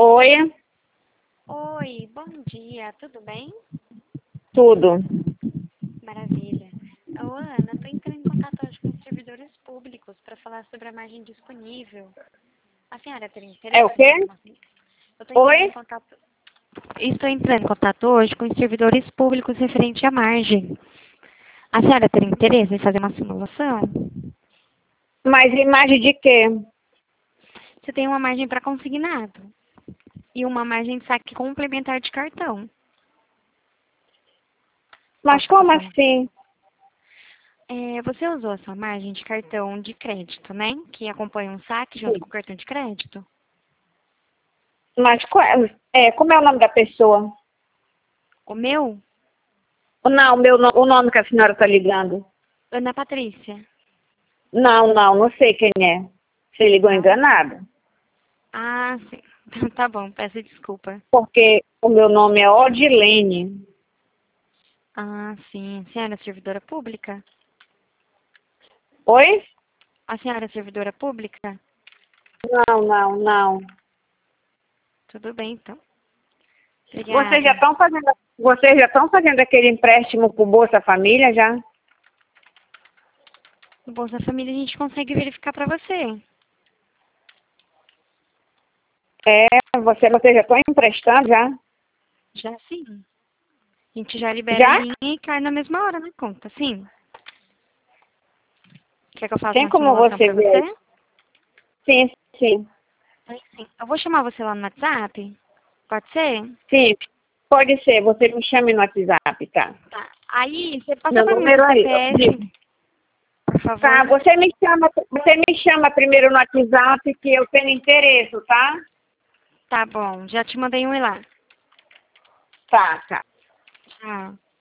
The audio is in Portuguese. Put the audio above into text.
Oi, Oi, bom dia, tudo bem? tudo. Maravilha. Ô, Ana, estou entrando em contato hoje com os servidores públicos para falar sobre a margem disponível. A senhora teria É o interesse em quê? fazer uma... Eu Oi? estou entrando em contato hoje com os servidores públicos referente à margem. A senhora teria interesse em fazer uma simulação? Mas imagem de quê? Você tem uma margem para consignado e uma margem de saque complementar de cartão. Mas Posso como passar? assim? Você usou a sua margem de cartão de crédito, né? Que acompanha um saque junto com o cartão de crédito? Mas como é o nome da pessoa? O meu? Não, o nome que a senhora está ligando. Ana Patrícia. Não sei quem é. Você ligou Não? enganado. Ah, sim. Então tá bom, peço desculpa. Porque o meu nome é Odilene. Ah, sim. A senhora é servidora pública? Oi? A senhora é servidora pública? Não. Tudo bem, então. Vocês já Obrigada. estão fazendo aquele empréstimo pro Bolsa Família já? No Bolsa Família a gente consegue verificar para você. É, vocês já estão emprestando já? Já sim. A gente já libera a Já? linha e cai na mesma hora na conta, sim. Quer que eu faça Tem uma como simulação você para ver? você? Sim. Sim. Eu vou chamar você lá no WhatsApp. Pode ser? Sim, pode ser. Você me chame no WhatsApp, tá? Tá. Aí, você passa Meu para mim o número seu aí. CPF, por Tá, favor. você me chama primeiro no WhatsApp que eu tenho interesse, tá? Tá bom, já te mandei um e lá. Tá. Tchau.